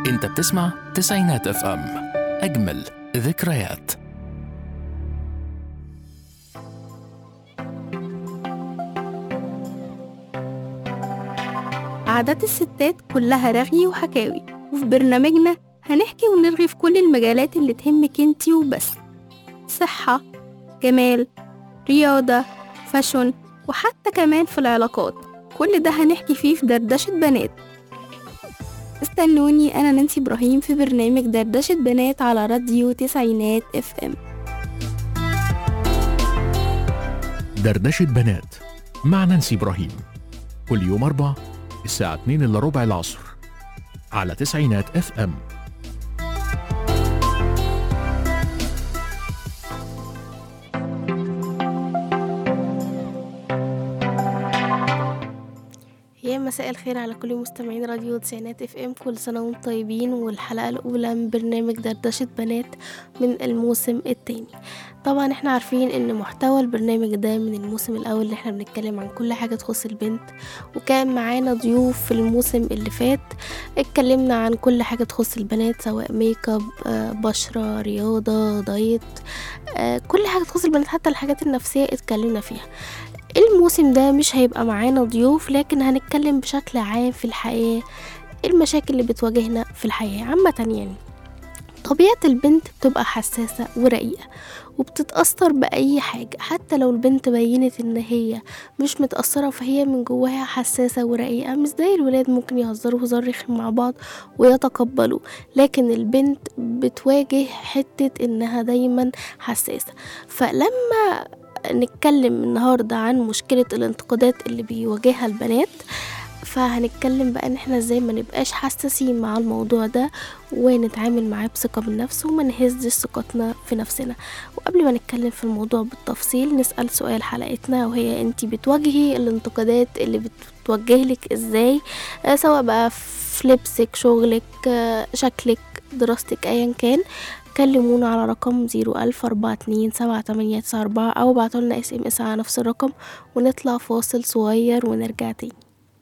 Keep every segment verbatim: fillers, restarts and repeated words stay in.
انت بتسمع تسعينات اف ام، اجمل ذكريات. عادات الستات كلها رغي وحكاوي، وفي برنامجنا هنحكي ونرغي في كل المجالات اللي تهمك انتي وبس. صحة، جمال، رياضة، فاشن، وحتى كمان في العلاقات. كل ده هنحكي فيه في دردشة بنات. استنوني أنا نانسي إبراهيم في برنامج دردشة بنات على راديو تسعينات اف ام. دردشة بنات مع نانسي إبراهيم، كل يوم أربع الساعة اتنين إلا ربع العصر على تسعينات اف ام. يا مساء الخير على كل مستمعين راديو تسعينات اف ام، كل سنة وانتم طيبين. والحلقة الأولى من برنامج دردشة بنات من الموسم الثاني. طبعا احنا عارفين ان محتوى البرنامج ده من الموسم الأول اللي احنا بنتكلم عن كل حاجة تخص البنت، وكان معانا ضيوف في الموسم اللي فات اتكلمنا عن كل حاجة تخص البنات، سواء ميك اب، بشرة، رياضة، دايت، كل حاجة تخص البنات، حتى الحاجات النفسية اتكلمنا فيها. الموسم ده مش هيبقى معانا ضيوف، لكن هنتكلم بشكل عام في الحياة، المشاكل اللي بتواجهنا في الحياة عامة. يعني طبيعة البنت بتبقى حساسة ورقيقة وبتتأثر بأي حاجة، حتى لو البنت بينت ان هي مش متأثرة فهي من جواها حساسة ورقيقة. مش زي الولاد ممكن يهزروا هزار رخم مع بعض ويتقبلوا، لكن البنت بتواجه حتة انها دايما حساسة. فلما نتكلم النهاردة عن مشكلة الانتقادات اللي بيواجهها البنات، فهنتكلم بقى ان احنا ازاي ما نبقاش حساسين مع الموضوع ده ونتعامل معاه بثقة بالنفس وما نهزش ثقتنا في نفسنا. وقبل ما نتكلم في الموضوع بالتفصيل نسأل سؤال حلقتنا، وهي انتي بتواجهي الانتقادات اللي بتوجهلك ازاي؟ آه سواء بقى في لبسك، شغلك، آه شكلك، دراستك، ايا كان. كلمونا على رقم زيرو ألف أربعة اتنين سبعة تمانية تسعة أربعة أو بعتولنا اس ام اس على نفس الرقم، ونطلع فاصل صغير ونرجع تاني.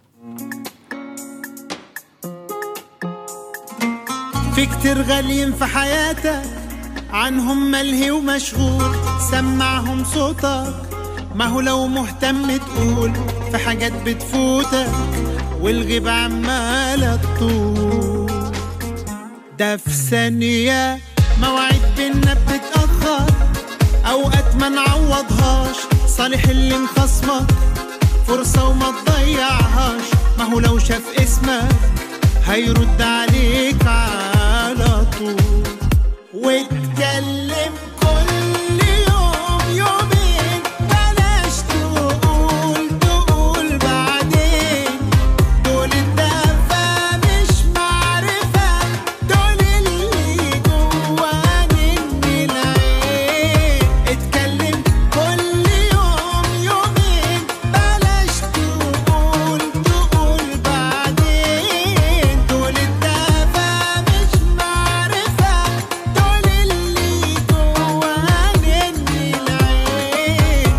في كتير غاليين في حياتك عنهم ملهي ومشغول، سمعهم صوتك، ما هو لو مهتم تقول في حاجات بتفوتك والغيب عمالة تطول. ده في ثانية مواعيد بينا بتتأخر، أوقات ما نعوضهاش، صالح اللي مخصمك فرصة وما تضيعهاش، ما هو لو شاف اسمك هيرد عليك على طول. واتكلم كل يوم يومين، بلاش تقول تقول بعدين، دول الدفا مش معرفة، دول اللي جوا مني العين. اتكلم كل يوم يومين، بلاش تقول تقول بعدين، دول الدفا مش معرفة، دول اللي جوا مني العين.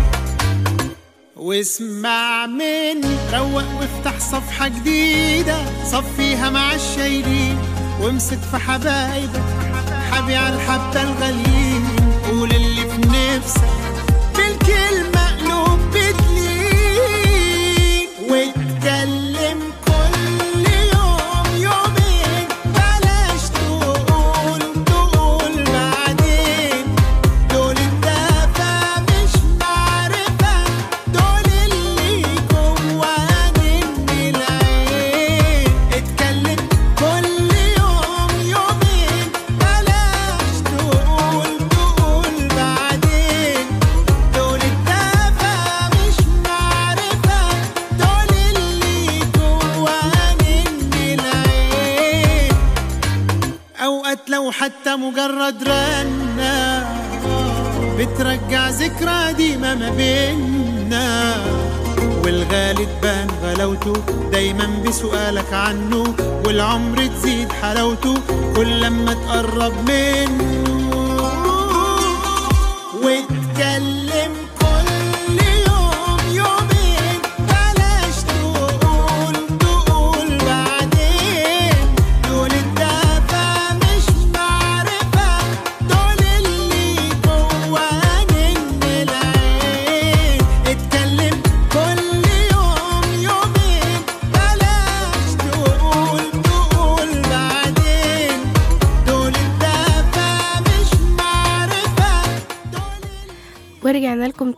واسمع مني، روق وافتح صفحة جديدة، صفيها مع الشايلين، وامسك في حبايبك، حبي على الحبة الغاليين، قول اللي في نفسك بالكلمة قلوب بتلين. واتكلم كل يوم يومين، بلاش تقول تقول بعدين، دول الدفا مش معرفة، دول اللي جوا مني العين. اتكلم كل يوم يومين، بلاش تقول تقول بعدين، دول الدفا مش معرفة، دول اللي جوا مني العين. أوقات لو حتى مجرد رنة بترجع ذكرى ديما ما بينا، والغالي تبان غلاوته دايما بسؤالك عنه، والعمر تزيد حلاوته كل لما تقرب منه. واتكلم كل يوم يومين، بلاش تقول تقول بعدين، دول الدفا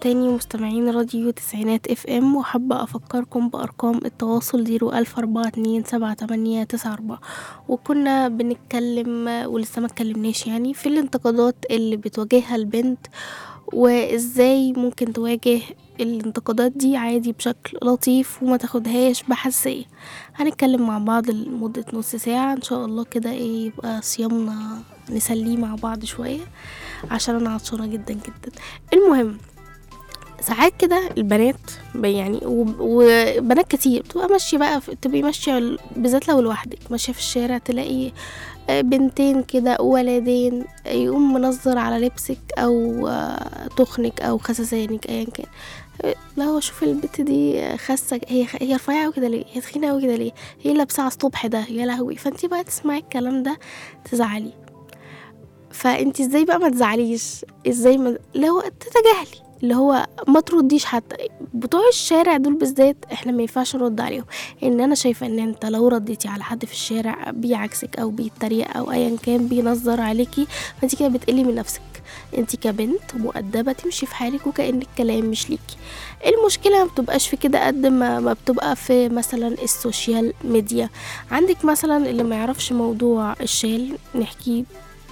تاني مستمعين راديو تسعينات اف ام، وحابة افكركم بارقام التواصل زيرو الف اربعة اتنين سبعة تمانية تسعة اربعة. وكنا بنتكلم ولسه ما اتكلمناش يعني في الانتقادات اللي بتواجهها البنت، وازاي ممكن تواجه الانتقادات دي عادي بشكل لطيف وما تاخدهاش بحساسية. هنتكلم مع بعض لمدة نص ساعة ان شاء الله كده، ايه يبقى صيامنا نسليه مع بعض شوية عشان انا عطشانة جدا جدا. المهم، ساعات كده البنات يعني وبنات كتير بتبقى ماشية بقى، تبقي ماشية بالذات لو لوحدك ماشية في الشارع، تلاقي بنتين كده ولدين يقوم منظر على لبسك او تخنك او خسسانك ايا كان. لا هو شوف البنت دي خاسه، هي هي رفيعه وكده ليه، هي تخينه وكده ليه، هي لابسه على الصبح ده، يا لهوي. فانتي بقى تسمعي الكلام ده تزعلي. فانتي ازاي بقى ما تزعليش؟ ازاي ما لو تتجاهلي، اللي هو ما ترديش. حتى بتوع الشارع دول بالذات احنا ما ينفعش نرد عليهم. ان انا شايفه ان انت لو رديتي على حد في الشارع بيعكسك او بيتريق او ايا كان بينظر عليكي، فانت كده بتقلي من نفسك. انت كبنت مؤدبه تمشي في حالك وكأن الكلام مش ليكي. المشكله ما بتبقاش في كده قد ما, ما بتبقى في مثلا السوشيال ميديا. عندك مثلا اللي ما يعرفش موضوع الشال، نحكي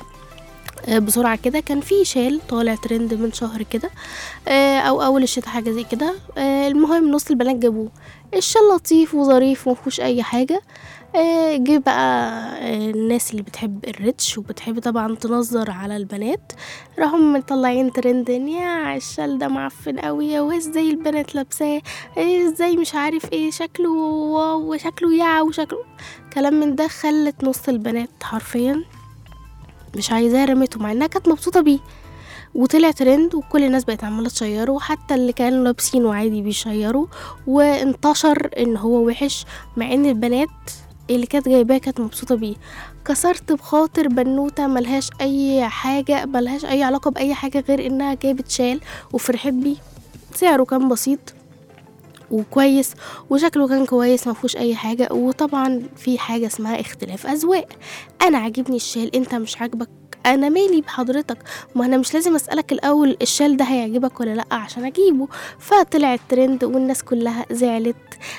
بسرعة كده. كان في شال طالع ترند من شهر كده او اول الشتاء حاجة زي كده. المهم نص البنات جابوه. الشال لطيف وظريف ومفهوش اي حاجة. جه بقى الناس اللي بتحب الريتش وبتحب طبعا تنظر على البنات، راحوا مطلعين ترند يا الشال ده معفن قوي، وازاي البنات لابساه، ازاي مش عارف ايه، شكله واو وشكله يا وشكله كلام من ده. خلت نص البنات حرفيا مش عايزاه، رميته مع انها كانت مبسوطه بيه. وطلع ترند وكل الناس بقت عماله تشيره، وحتى اللي كانوا لابسينه عادي بيشيروا، وانتشر ان هو وحش مع ان البنات اللي كانت جايباه كانت مبسوطه بيه. كسرت بخاطر بنوته ملهاش اي حاجه، ملهاش اي علاقه باي حاجه غير انها جابت شال وفرحت بيه. سعره كان بسيط وكويس وشكله كان كويس، ما فيهوش اي حاجه. وطبعا في حاجه اسمها اختلاف اذواق. انا عاجبني الشال، انت مش عاجبك، انا مالي بحضرتك؟ ما انا مش لازم اسالك الاول الشال ده هيعجبك ولا لا عشان اجيبه. فطلع الترند والناس كلها زعلت.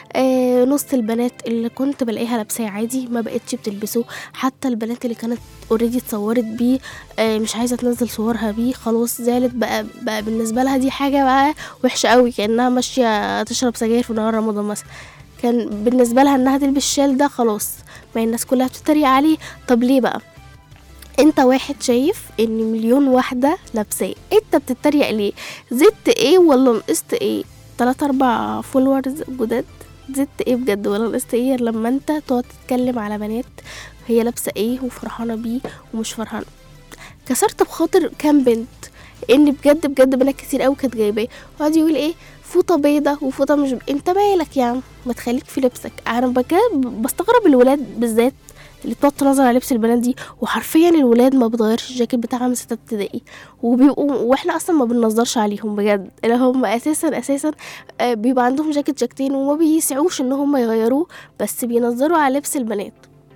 آه نص البنات اللي كنت بلاقيها لابساه عادي ما بقتش بتلبسه. حتى البنات اللي كانت اوريدي اتصورت بيه آه مش عايزه تنزل صورها بيه، خلاص زعلت. بقى, بقى بالنسبه لها دي حاجه بقى وحشه قوي، كانها ماشيه تشرب سجاير في نهار رمضان مثلا. كان بالنسبه لها انها تلبس الشال ده خلاص، ما الناس كلها بتتريق عليه. طب ليه بقى؟ انت واحد شايف ان مليون واحدة لابساه، انت بتتريق ليه؟ زدت ايه ولا نقصت ايه؟ تلات اربع فولورز جداد، زدت ايه بجد ولا نقصت ايه لما انت تقعد تتكلم على بنات هي لابسه ايه وفرحانه بيه ومش فرحانه؟ كسرت بخاطر كام بنت، ان بجد بجد بنات كتير قوي كانت جايباه. وقعد يقول ايه فوطه بيضه وفوطه مش ب... انت مالك يا عم؟ ما تخليك في لبسك. انا بجد بستغرب الولاد بالذات اللي بتقعد تنظر على لبس البنات دي. وحرفيا الولاد ما بتغيرش الجاكيت بتاعها من ستة ابتدائي وبيبقوا، واحنا اصلا ما بننظرش عليهم بجد. اللي هم اساسا اساسا بيبقى عندهم جاكيت جاكتين وما بيسعوش ان هم يغيروه، بس بينظروا على لبس البنات.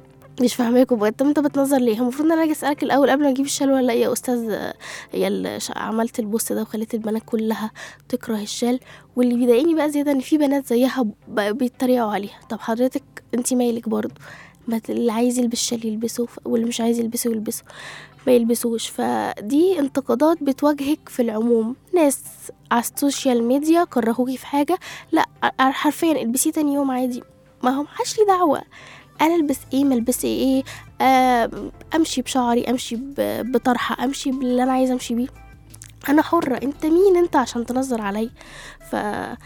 مش فاهماكم بجد. انت بتنظر ليه؟ المفروض ان انا اجي اسالك الاول قبل ما اجيب الشال ولا ايه يا استاذ؟ يا اللي عملت البوست ده وخليت البنات كلها تكره الشال. واللي بيضايقني بقى زياده ان في بنات زيها بيتريقوا عليها. طب حضرتك انت مالك برضو؟ ما اللي عايز يلبس شال يلبسه، واللي مش عايز يلبسه يلبسه، ما يلبسوش. فدي انتقادات بتواجهك في العموم. ناس على السوشيال ميديا كرهوكي في حاجه، لا حرفيا البسيه تاني يوم عادي، ما هم حاش لي دعوه. انا البس ايه ما البس ايه، آه امشي بشعري، امشي بطرحه، امشي باللي انا عايزه امشي بيه، انا حره. انت مين انت عشان تنظر علي؟ ف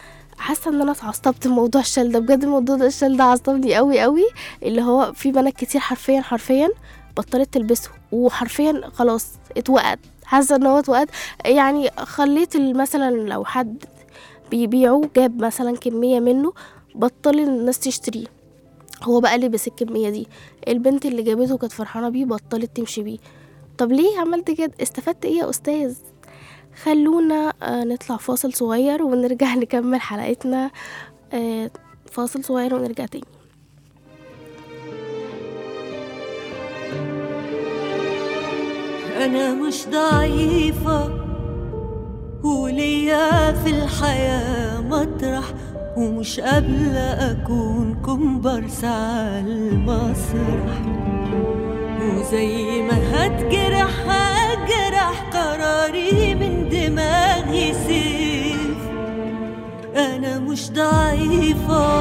حاسه ان انا اتعصبت من موضوع الشال ده بجد. الموضوع ده الشال ده عصبني قوي قوي. اللي هو في بنات كتير حرفيا حرفيا بطلت تلبسه، وحرفيا خلاص اتوقت. حاسه ان هو اتوقت. يعني خليت مثلا لو حد بيبيعه جاب مثلا كميه منه، بطل الناس تشتريه، هو بقى لبس الكميه دي. البنت اللي جابته كانت فرحانه بيه بطلت تمشي بيه. طب ليه عملت كده؟ استفدت ايه يا استاذ؟ خلونا آه نطلع فاصل صغير ونرجع نكمل حلقتنا. آه فاصل صغير ونرجع تاني. أنا مش ضعيفة وليا وليا في الحياة مطرح ومش قابلة أكون كومبارس على المسرح. وزي ما هتجرح هجرح قراري من دماغي سيف. أنا مش ضعيفة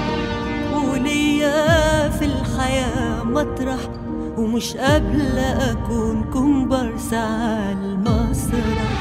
وليا في الحياة مطرح ومش قابلة أكون كومبارس على المسرح.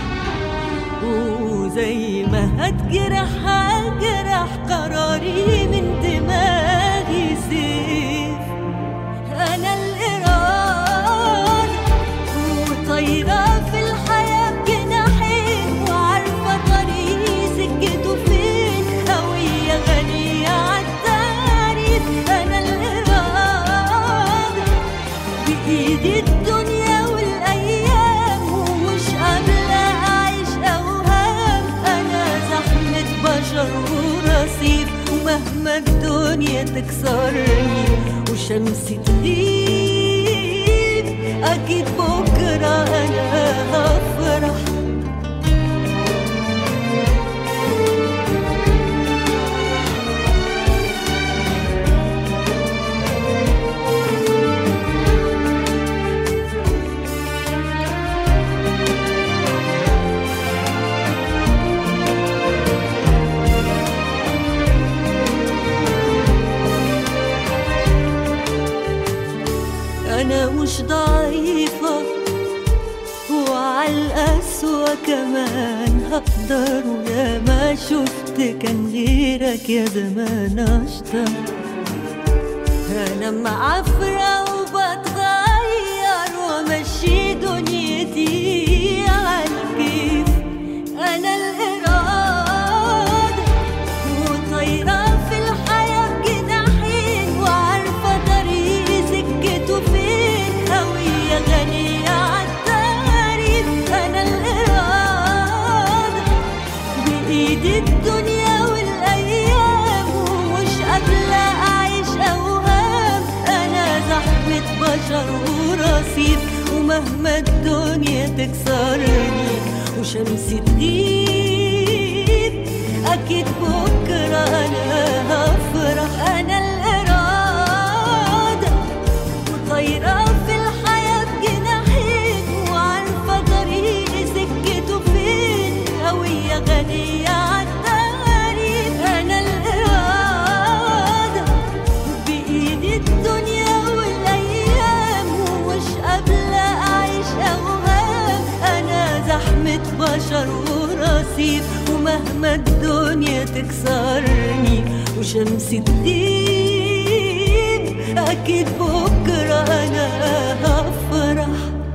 وزي ما هتجرح هجرح قراري من دماغي سيف. أنا الإرادة وطايرة في الحياة بجناحين وعارفة طريقي سكته فين. هوية غنية عالتعريف. أنا الإرادة بإيدي الدنيا والأيام ومش قابلة أعيش أوهام. أنا زحمة بشر ورصيف ومهما الدنيا تكسرني وشمسي تغيب أكيد بكرة أنا هفرح. أنا مش ضعيفة وعالقسوة كمان هقدر. ويا ما شفت كان غيرك يا زمان أشطر. أنا معفرة وبتغير ومشي دنيتي عالكيف. أنا الإرادة وطايرة في الحياة بجناحين وعارفة طريقي سكته فين. هوية غنية عالتعريف. أنا الإرادة بإيدي الدنيا والأيام ومش قابلة أعيش أوهام. أنا زحمة بشر ورصيف ومهما الدنيا تكسرني وشمسي تغيب أكيد بكرة أنا هفرح. أنا الإرادة وطايرة في الحياة بجناحين وعارفة طريقي سكته فين. هوية غنية عالتعريف. أنا الإرادة بإيدي الدنيا والأيام ومش قابلة أعيش أوهام. أنا زحمة بشر ورصيف ومهما الدنيا تكسرني وشمسي تغيب أكيد بكرة أنا هفرح.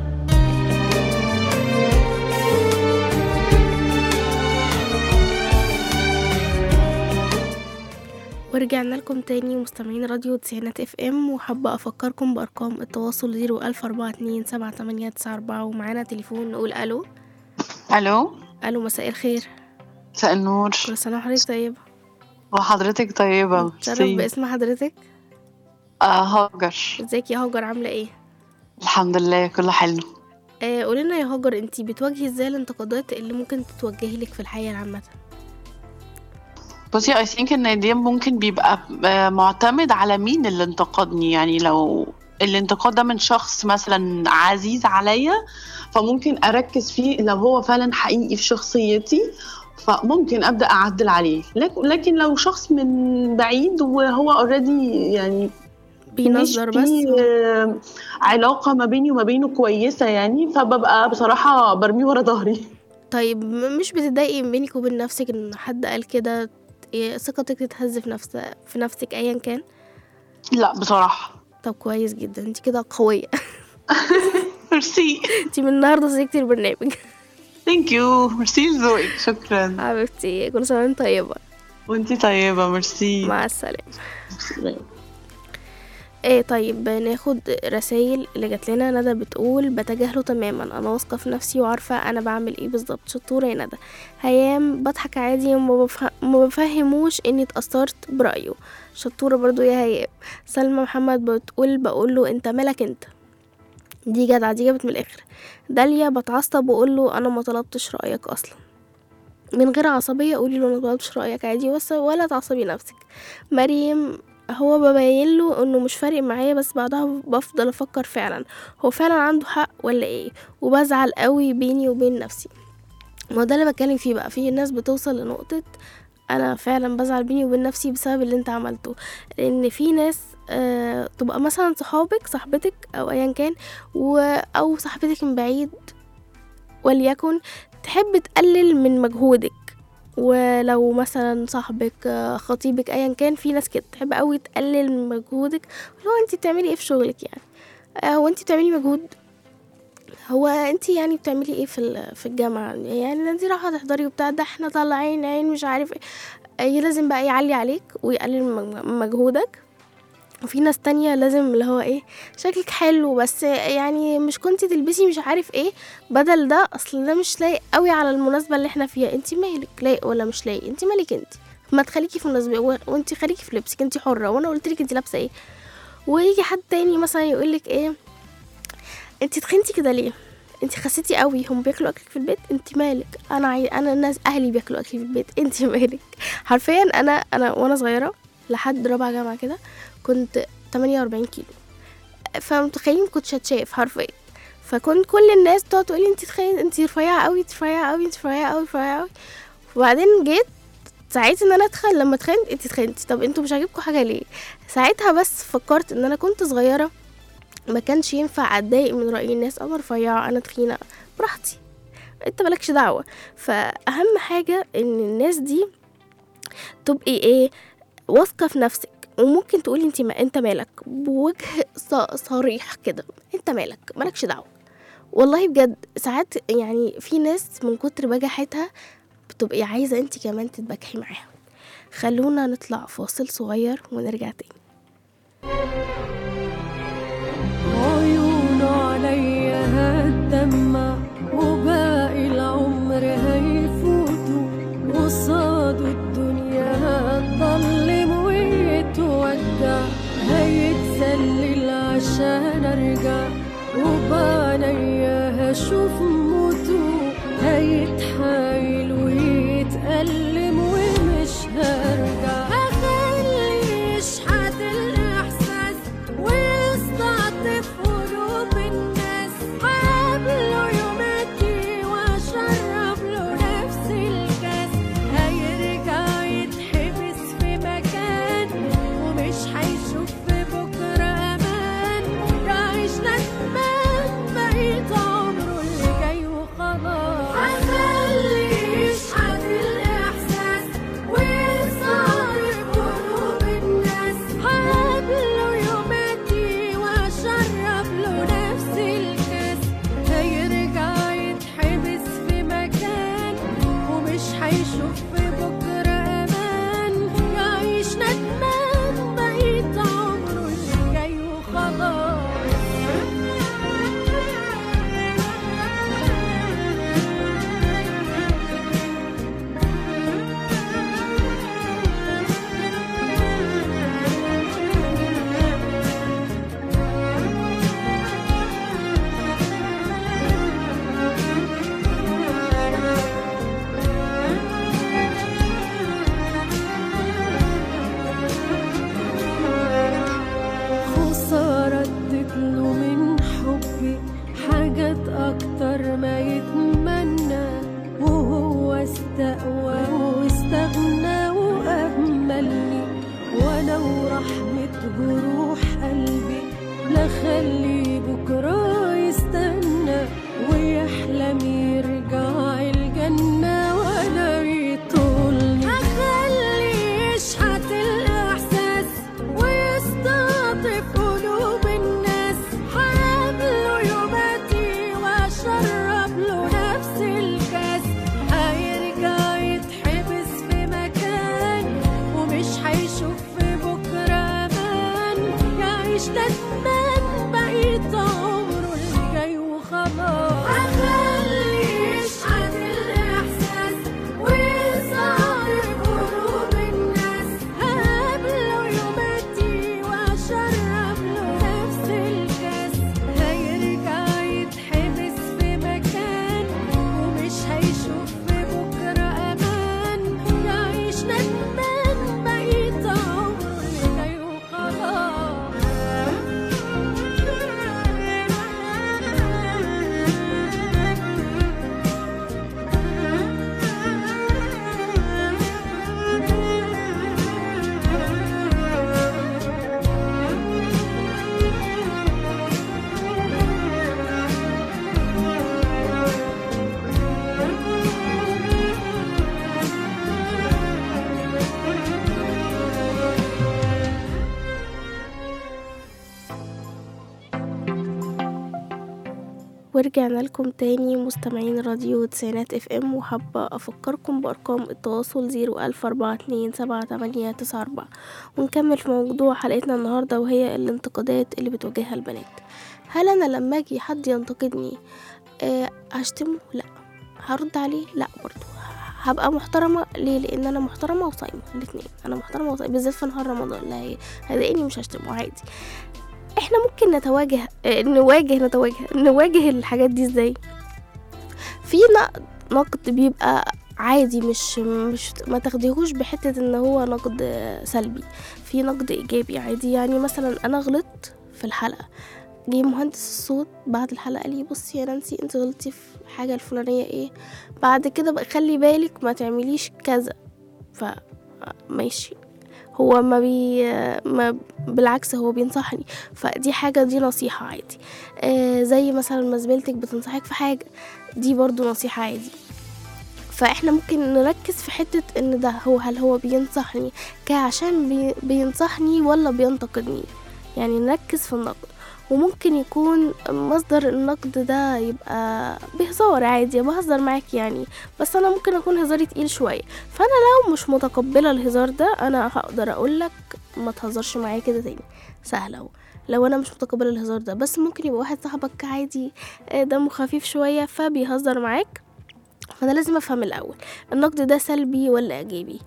ورجعنا لكم تاني مستمعين راديو تسعينات اف ام. وحابة افكركم بارقام التواصل زيرو الف اربعة اتنين سبعة تمانية تسعة اربعة. ومعانا تليفون نقول الو. الو الو مساء الخير. مساء النور. كل سنة وحضرتك طيبة. وحضرتك طيبة. تشرف باسم حضرتك. آه هاجر. ازيك يا هاجر عاملة ايه؟ الحمد لله كله حلو. آه قولينا يا هاجر، انتي بتواجهي ازاي الانتقادات اللي ممكن تتوجه لك في الحياة عامة؟ بصي I think ان دي ممكن بيبقى معتمد على مين اللي انتقدني. يعني لو الانتقاد ده من شخص مثلا عزيز عليا فممكن اركز فيه لو هو فعلا حقيقي في شخصيتي فممكن ابدا اعدل عليه. لكن لو شخص من بعيد وهو already يعني بينظر بس علاقة ما بيني وما بينه كويسة يعني فببقى بصراحة برميه ورا ظهري. طيب مش بتضايقي بينك وبين نفسك ان حد قال كده ثقتك تتهز في نفسك في نفسك ايا كان؟ لا بصراحة. طب كويس جدا، انت كده قوية. ميرسي. انت من النهارده صديقتي البرنامج. ثانك يو. ميرسي لذوقك. شكرا حبيبتي. كل سنة وانت طيبة. وانتي طيبة. ميرسي. مع السلامة. ايه طيب ناخد رسائل اللي جات لنا. ندى بتقول بتجاهله تماما، انا واثقه في نفسي وعارفه انا بعمل ايه بالظبط. شطوره يا ندى. هيام بضحك عادي وما بفهم ما بفهموش اني اتاثرت برايه. شطوره برضو يا هيام. سلمى محمد بتقول بقول له انت مالك انت، دي جدعه، دي جابت من الاخر. داليا بتعصب واقول له انا ما طلبتش رايك اصلا. من غير عصبية قولي له انا مطلبتش رأيك عادي، بس ولا تعصبي نفسك. مريم هو ببين له انه مش فارق معايا، بس بعدها بفضل افكر فعلا هو فعلا عنده حق ولا ايه، وبزعل قوي بيني وبين نفسي. ما ده اللي بتكلم فيه بقى، في الناس بتوصل لنقطة انا فعلا بزعل بيني وبين نفسي بسبب اللي انت عملته. لان في ناس آه تبقى مثلا صحابك صاحبتك او ايا كان و او صاحبتك من بعيد وليكن تحب تقلل من مجهودك، ولو مثلا صاحبك خطيبك ايا كان، في ناس كده تحب قوي تقلل من مجهودك. لو انت بتعملي ايه في شغلك يعني، هو انت بتعملي مجهود؟ هو انت يعني بتعملي ايه في في الجامعه يعني؟ انت رايحه تحضري وبتاع، ده احنا طالعين عين مش عارف ايه. لازم بقى يعلي عليك ويقلل من مجهودك. وفي ناس تانية لازم اللي هو ايه، شكلك حلو بس يعني مش كنتي تلبسي مش عارف ايه بدل ده، اصل ده مش لايق قوي على المناسبة اللي احنا فيها. انت مالك لايق ولا مش لايق؟ انت مالك انت، ما تخليكي في مناسبة وانت خليكي في لبسك، انت حرة، وانا قلتلك انت لابسة ايه. ويجي حد تاني مثلا يقولك ايه، انت تخنتي كده ليه، انت خسيتي قوي، هم بياكلوا اكلك في البيت، انت مالك؟ انا عاي... انا الناس اهلي بياكلوا اكلي في البيت، انت مالك؟ حرفيا انا انا وانا صغيرة لحد رابعة جامعة كده كنت تمانية وأربعين كيلو، فمتخيلين كنت شتشاف حرفيا. فكنت كل الناس تقعد تقولي انت تخيل انت رفيعه قوي انت رفيعه قوي انت رفيعه قوي رفيعه قوي. وبعدين جيت ساعتها ان انا اتخن، لما اتخنت انت تخنتي، طب انتوا مش عاجبكم حاجه ليه؟ ساعتها بس فكرت ان انا كنت صغيره، ما كانش ينفع اتضايق من راي الناس، انا رفيعه انا تخينه براحتي، انت مالكش دعوه. فاهم حاجه ان الناس دي تبقي ايه، واثقه في نفسك، وممكن تقولي انت ما انت مالك بوجه صريح كده، انت مالك مالكش دعوه. والله بجد ساعات يعني في ناس من كتر بجحتها بتبقي عايزه انت كمان تتبجحي معاها. خلونا نطلع فاصل صغير ونرجع تاني. عيون عليا هتدمع وباقي العمر هيفوتوا، قصاد الدنيا هتضلم ويتودع، هيتسلل عشان ارجع وبعنيا هشوف موته، هيتحايل ويتألم ومش هرجع، هخلي يشحت الإحساس ويستعطف قلوب الناس، هقابله يوماتي وأشرب له نفس الكاس، هيرجع يتحبس في مكان ومش هيشوف في بكرة أمان، يعيش ندمان بقيت عمره اللي جاي وخلاص، هخلي يشحت الإحساس ويصارف قلوب الناس، هقابله يوماتي وأشرب له نفس الكاس، هيرجع يتحبس في مكان ومش هيشوف في بكرة أمان، يعيش ندمان بقيت عمره اللي جاي وخلاص. خسارة اديتله من حبي حاجات أكتر ما يتمنى، وهو استقوى واستغنى وأهملني، وأنا ورحمة جروح قلبي لا خلي بكرة يستنى ويحلم يرجع الجنة ولا يطولني، هخلي يشحت الإحساس ويستعطف قلوب الناس، هقابله يوماتي وأشرب له نفس الكاس، هيرجع يتحبس في مكان ومش هيشوف في بكرة أمان، يعيش ندمان بقيت عمره اللي جاي وخلاص، هخلي ورجعنا لكم تاني مستمعين راديو تسعينات اف ام، وحابة افكركم بارقام التواصل زيرو الف اربعة اتنين سبعة تمانية تسعة اربعة، ونكمل في موضوع حلقتنا النهاردة وهي الانتقادات اللي بتواجهها البنات. هل انا لما اجي حد ينتقدني أه هشتمه؟ لا. هرد عليه؟ لا برضو. هبقى محترمة. ليه؟ لان انا محترمة وصايمة الاتنين. انا محترمة وصايمة بالذات في نهار رمضان. لا هيضايقني مش هشتمه عادي. احنا ممكن نتواجه اه نواجه نتواجه نواجه الحاجات دي ازاي؟ في نقد بيبقى عادي، مش مش ما تاخديهوش بحتة ان هو نقد سلبي. في نقد ايجابي عادي. يعني مثلا انا غلطت في الحلقة، جه مهندس الصوت بعد الحلقة قال لي بصي يا نانسي انت غلطتي في حاجة الفلانية ايه، بعد كده بقى خلي بالك ما تعمليش كذا. فماشي، هو ما بي ما بالعكس هو بينصحني، فدي حاجة، دي نصيحة عادي. آه زي مثلا ما زميلتك بتنصحك في حاجة، دي برضو نصيحة عادي. فاحنا ممكن نركز في حتة ان ده هو هل هو بينصحني كعشان بي بينصحني ولا بينتقدني، يعني نركز في النقد. وممكن يكون مصدر النقد ده يبقى بهزار عادي، بهزر معاك يعني، بس انا ممكن اكون هزاري تقيل شوية، فانا لو مش متقبلة الهزار ده انا هقدر اقولك ما تهزرش معايا كده تاني. سهلة لو انا مش متقبلة الهزار ده. بس ممكن يبقى واحد صاحبك عادي دمه خفيف شوية فبيهزر معاك، فانا لازم افهم الاول النقد ده سلبي ولا ايجابي،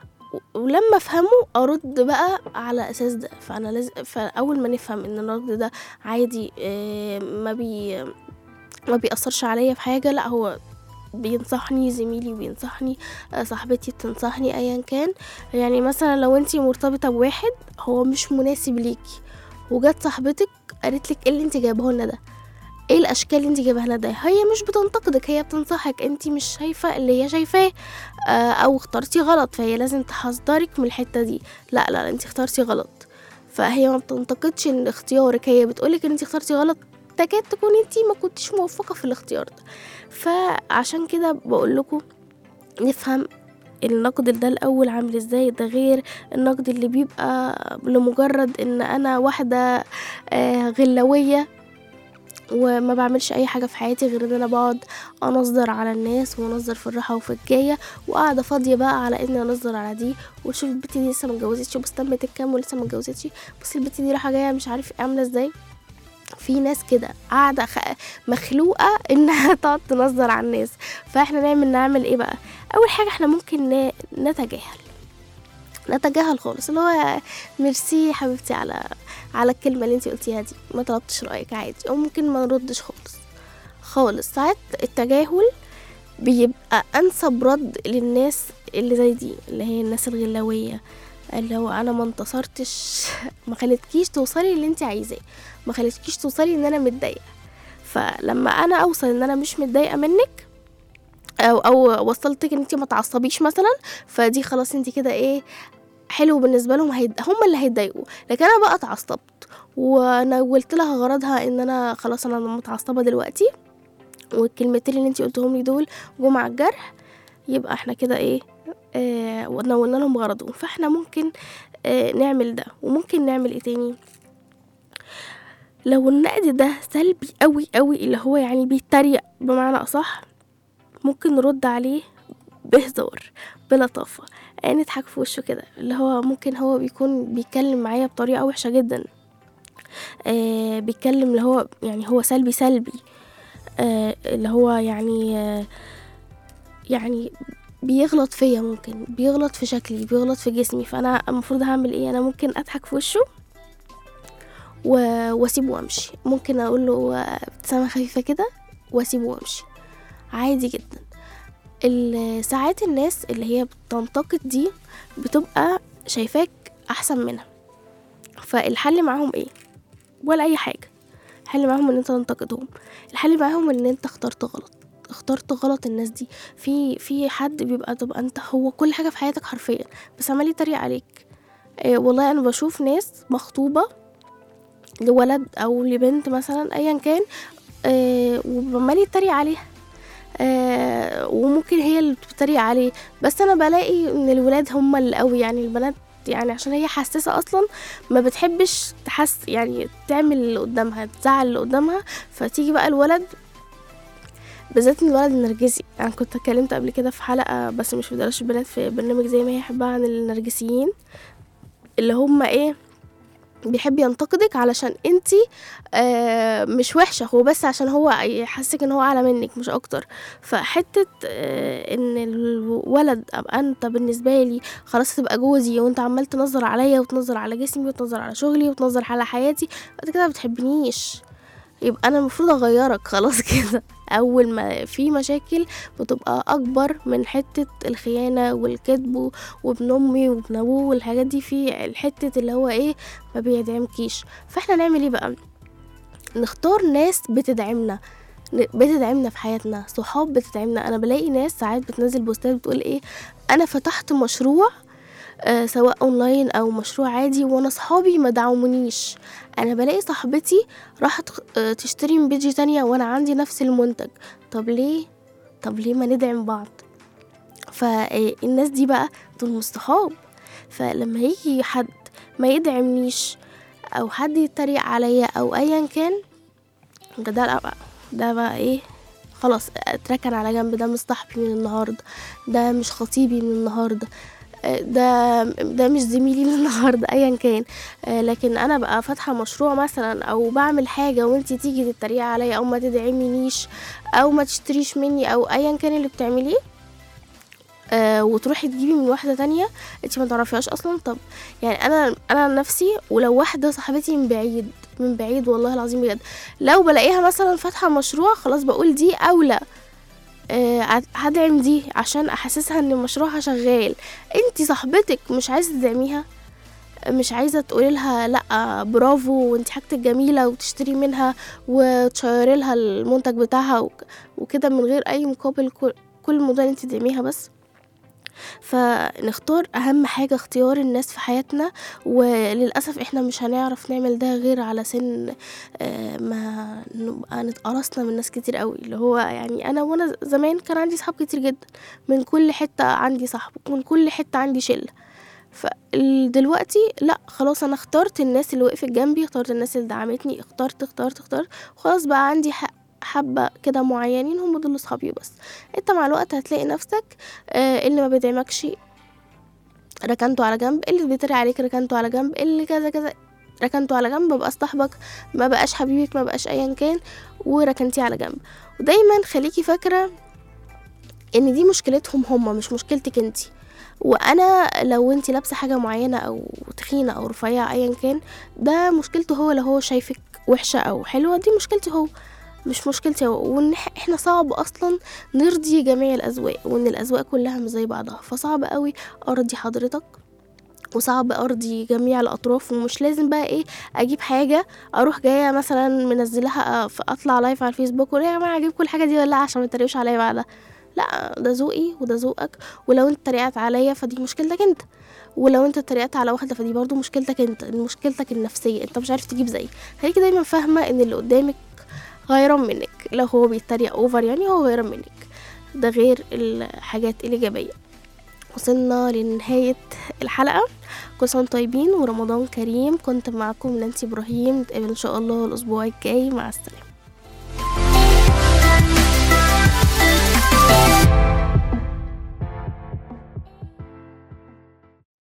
ولما افهمه ارد بقى على اساس ده. فانا لازم فاول ما نفهم ان النقد ده عادي ما بي ما بيأثرش عليا في حاجه، لا هو بينصحني، زميلي بينصحني، صاحبتي بتنصحني، ايا كان. يعني مثلا لو انتي مرتبطه بواحد هو مش مناسب ليكي، وجت صاحبتك قالت لك ايه اللي انتي جايبه لنا ده، ايه الاشكال اللي انت جايبها لنا ده، هي مش بتنتقدك، هي بتنصحك، انت مش شايفه اللي هي شايفاه آه او اخترتي غلط، فهي لازم تحذرك من الحته دي. لا لا, لا انت اخترتي غلط. فهي ما بتنتقدش ان اختيارك، هي بتقولك ان انت اخترتي غلط، تكاد تكون انت ما كنتش موفقه في الاختيار ده. فعشان كده بقول لكم نفهم النقد ده الاول عامل ازاي. ده غير النقد اللي بيبقى لمجرد ان انا واحده آه غلويه وما بعملش اي حاجه في حياتي غير ان انا بقعد انظر على الناس وانظر في الراحه وفي الجايه، وقاعده فاضيه بقى على اني انظر على دي وتشوف البت دي لسه ما اتجوزتش، بص تمت الكام ولسه ما اتجوزتش، بص البت دي رايحه جايه مش عارف عامله ازاي. في ناس كده قاعده خ... مخلوقه انها تقعد تنظر على الناس. فاحنا نعمل نعمل ايه بقى؟ اول حاجه احنا ممكن ن... نتجاهل نتجاهل خالص، اللي هو ميرسي حبيبتي على على الكلمه اللي انت قلتيها دي، ما طلبتش رايك عادي، او ممكن ما نردش خالص خالص. ساعات التجاهل بيبقى انسب رد للناس اللي زي دي، اللي هي الناس الغلاويه، اللي هو انا ما انتصرتش، ما خلتكيش توصلي اللي انت عايزاه، ما خلتكيش توصلي ان انا متضايقه. فلما انا اوصل ان انا مش متضايقه منك او او وصلتك ان انت ما تعصبيش مثلا، فدي خلاص انت كده ايه حلو بالنسبه لهم، هيد... هم اللي هيتضايقوا. لكن انا بقى اتعصبت ونولت لها غرضها ان انا خلاص انا متعصبه دلوقتي، والكلمتين اللي انت قلتهم لي دول جم على الجرح، يبقى احنا كده ايه آه ونولنا لهم غرضهم. فاحنا ممكن آه نعمل ده. وممكن نعمل ايه تاني لو النقد ده سلبي قوي قوي، اللي هو يعني بيتريق بمعنى اصح، ممكن نرد عليه بهزار بلطافة، يعني نضحك في وشه كده، اللي هو ممكن هو بيكون بيتكلم معايا بطريقة وحشة جدا، آه بيتكلم اللي هو يعني هو سلبي سلبي آه اللي هو يعني آه يعني بيغلط فيا، ممكن بيغلط في شكلي، بيغلط في جسمي. فانا المفروض هعمل ايه؟ انا ممكن اضحك في وشه واسيبه وامشي، ممكن اقول له ابتسامة خفيفة كده واسيبه وامشي عادي جدا. ساعات الناس اللي هي بتنتقد دي بتبقى شايفاك احسن منها، فالحل معاهم ايه؟ ولا اي حاجه. الحل معاهم ان انت تنتقدهم، الحل معاهم ان انت اخترت غلط اخترت غلط الناس دي. في في حد بيبقى تبقى انت هو كل حاجه في حياتك حرفيا، بس عمال يتريق عليك. إيه والله انا بشوف ناس مخطوبه لولد او لبنت مثلا ايا كان، إيه وعمال يتريق عليها، آه وممكن هي اللي بتتريق عليه، بس انا بلاقي ان الولاد هم اللي قوي، يعني البنات يعني عشان هي حساسة اصلا ما بتحبش تحس يعني تعمل اللي قدامها، تزعل اللي قدامها، فتيجي بقى الولد بالذات الولد النرجسي. يعني كنت اتكلمت قبل كده في حلقة بس مش في دراسة البنات، في برنامج زي ما هي حبها، عن النرجسيين اللي هم ايه، بيحب ينتقدك علشان انتي آه مش وحشة، هو بس عشان هو يحسك ان هو اعلى منك مش اكتر. فحتة آه ان الولد ابقى انت بالنسبة لي خلاص تبقى جوزي، وانت عمال تنظر عليا وتنظر على جسمي وتنظر على شغلي وتنظر على حياتي، انت كده بتحبنيش، يبقى انا المفروض اغيرك خلاص كده. اول ما في مشاكل بتبقى اكبر من حتة الخيانة والكذب وابن امي وابن ابوه والحاجات دي، في الحتة اللي هو ايه ما بيدعمكيش. فاحنا نعمل ايه بقى؟ نختار ناس بتدعمنا بتدعمنا في حياتنا، صحاب بتدعمنا. انا بلاقي ناس ساعات بتنزل بوستات بتقول ايه، انا فتحت مشروع آه سواء اونلاين او مشروع عادي وانا صحابي ما دعمونيش. انا بلاقي صاحبتي راحت آه تشتري من بيجي تانية وانا عندي نفس المنتج. طب ليه طب ليه ما ندعم بعض؟ فالناس دي بقى دول مش صحاب. فلما يجي حد ما يدعمنيش او حد يتريق عليا او ايا كان، ده ده بقى ده بقى ايه، خلاص اتركن على جنب، ده مش صاحبي من النهارده، ده مش خطيبي من النهارده، ده ده مش زميلي من النهارده ايا كان. لكن انا بقى فاتحه مشروع مثلا او بعمل حاجه وانتي تيجي تتريق عليا او ما تدعمينيش او ما تشتريش مني او ايا كان اللي بتعمليه، آه وتروحي تجيبي من واحده تانية انتي ما تعرفيهاش اصلا. طب يعني انا انا نفسي، ولو واحده صاحبتي من بعيد من بعيد والله العظيم بجد، لو بلاقيها مثلا فاتحه مشروع خلاص بقول دي اولى، أه هدعم دي عشان احسسها ان مشروعها شغال. انتي صاحبتك مش عايزه تدعميها، مش عايزه تقولي لها لا برافو وانتي حاجتك جميله وتشتري منها وتشيري لها المنتج بتاعها وكده من غير اي مقابل، كل الموضوع انتي تدعميها بس. فنختار اهم حاجة اختيار الناس في حياتنا، وللأسف احنا مش هنعرف نعمل ده غير على سن ما نبقى نتقرصنا من ناس كتير قوي. اللي هو يعني انا وانا زمان كان عندي صحاب كتير جدا، من كل حتة عندي صاحب، من كل حتة عندي شلة. فدلوقتي لا خلاص، انا اخترت الناس اللي وقفت جنبي، اخترت الناس اللي دعمتني، اخترت اخترت اخترت خلاص بقى عندي حق حبة كده معينين هم دول اصحابي بس. انت مع الوقت هتلاقي نفسك آه اللي ما بيدعمكش ركنته على جنب، اللي بيتريق عليك ركنته على جنب، اللي كذا كذا ركنته على جنب، بقى صاحبك ما بقاش حبيبك ما بقاش ايا كان وركنتيه على جنب. ودايما خليكي فاكرة ان دي مشكلتهم هم مش مشكلتك انتي. وانا لو انتي لابسه حاجه معينه او تخينه او رفيعه ايا كان، ده مشكلته هو، لو هو شايفك وحشه او حلوه دي مشكلتي هو مش مشكلتي هو. وان احنا صعب اصلا نرضي جميع الاذواق، وان الاذواق كلها مش زي بعضها، فصعب قوي ارضي حضرتك وصعب ارضي جميع الاطراف. ومش لازم بقى ايه اجيب حاجه اروح جايه مثلا منزلها اطلع لايف على الفيسبوك ولا يا جماعه اجيب كل حاجه دي ولا عشان ما تتريقوش عليا بعدها. لا، ده ذوقي وده ذوقك، ولو انت تريقت عليا فدي مشكلتك انت، ولو انت تريقت على واحده فدي برضو مشكلتك انت، مشكلتك النفسيه، انت مش عارف تجيب زي. خليكي دايما فاهمه ان اللي قدامك غيران منك، لو هو بيتريق اوفر يعني هو غيران منك، ده غير الحاجات الايجابيه. وصلنا لنهايه الحلقه، كل سنه طيبين ورمضان كريم. كنت معكم نانسي ابراهيم، نتقابل ان شاء الله الاسبوع الجاي، مع السلامه.